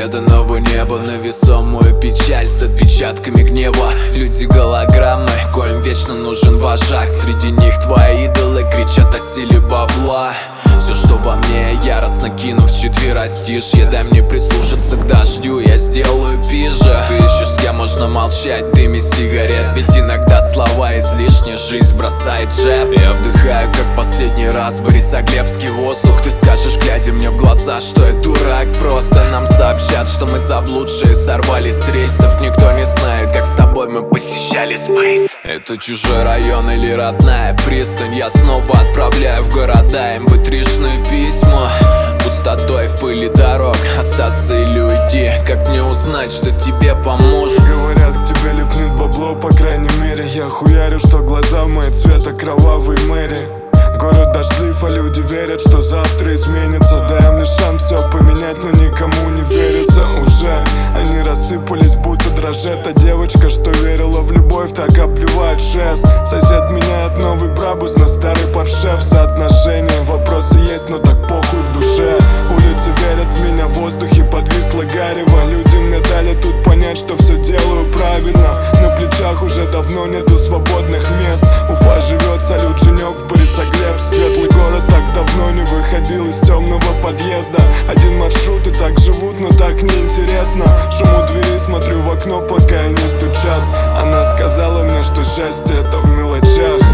неизведанного неба на весомую печаль с отпечатками гнева. Люди голограммы, коим вечно нужен вожак. Среди них твои идолы кричат о силе бабла. Все, что во мне, яростно кину в четверостишье. Дай мне прислушаться к дождю, я сделаю пизже. Ты ищешь, с кем можно молчать, дыме сигарет. Ведь иногда слова излишни, жизнь бросает джеб. Я вдыхаю, как последний раз, борисоглебский воздух. Ты скажешь, глядя мне в глаза, что я дурак. Просто нам сообщат, что мы заблудшие, сорвались с рельсов. Никто не знает, как с тобой мы посещали спейс. Это чужой район или родная пристань. Я снова отправляю в города mp3-шные письма. Пустотой в пыли дорог остаться или уйти. Как мне узнать, что тебе поможет? Говорят, к тебе липнет бабло, по крайней мере. Я хуярю, что глаза мои цвета кровавой мэри. Город дождлив, а люди верят, что завтра изменится. Дай мне шанс все поменять, но никому не верится уже. Они рассыпались, будто дрожит. А девочка, что верила в любовь, так обвивает шест. Сосед меняет новый брабус на старый Порше. В соотношении вопросы есть, но так похуй в душе. Улицы верят в меня, в воздухе подвисло гарево. Люди мне дали тут понять, что все делаю правильно. На плечах уже давно нету свободных мест. Уфа живет, салют, Женек в Борисоглебск. Светлый город так давно не выходил из темного подъезда. Один маршрут и так живут, но так неинтересно. Шум у двери, смотрю в окно, пока не стучат. Она сказала мне, что счастье это в мелочах.